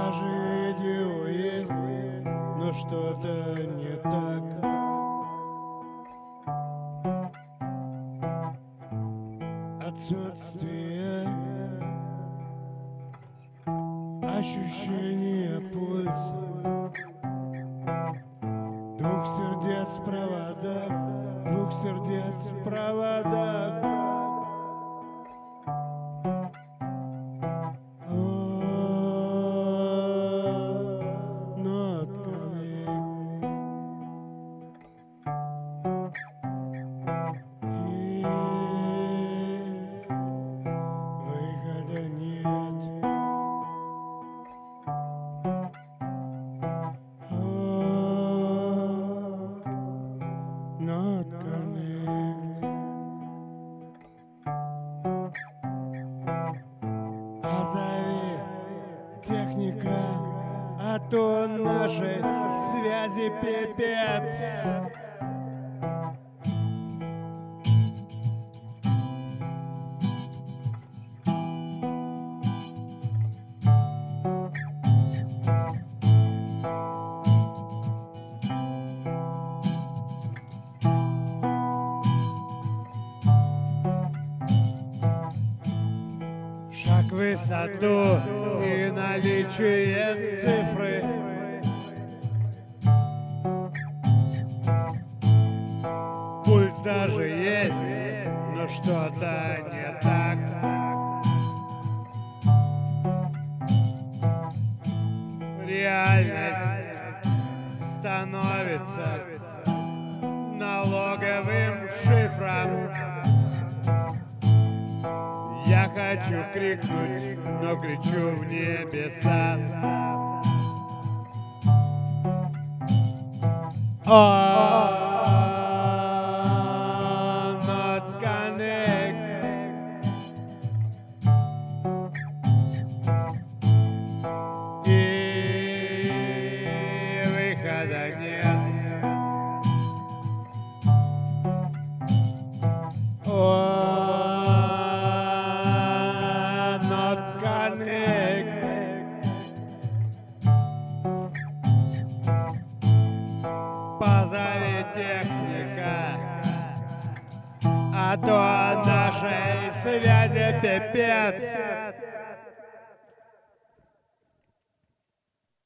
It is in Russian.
Даже видео есть, но что-то не так. Отсутствие ощущения пульса, двух сердец в проводах, двух сердец в проводах. Not connect. И выхода нет. Not connect. Позови техника, а то нашей связи пипец. Шаг в высоту и наличие цифры. Пульс даже есть, но что-то не так. Реальность становится налоговым шифром. Я хочу крикнуть, но кричу в небеса. Not connect. И выхода нет. Not connect. Позови техника, а то нашей связи пипец.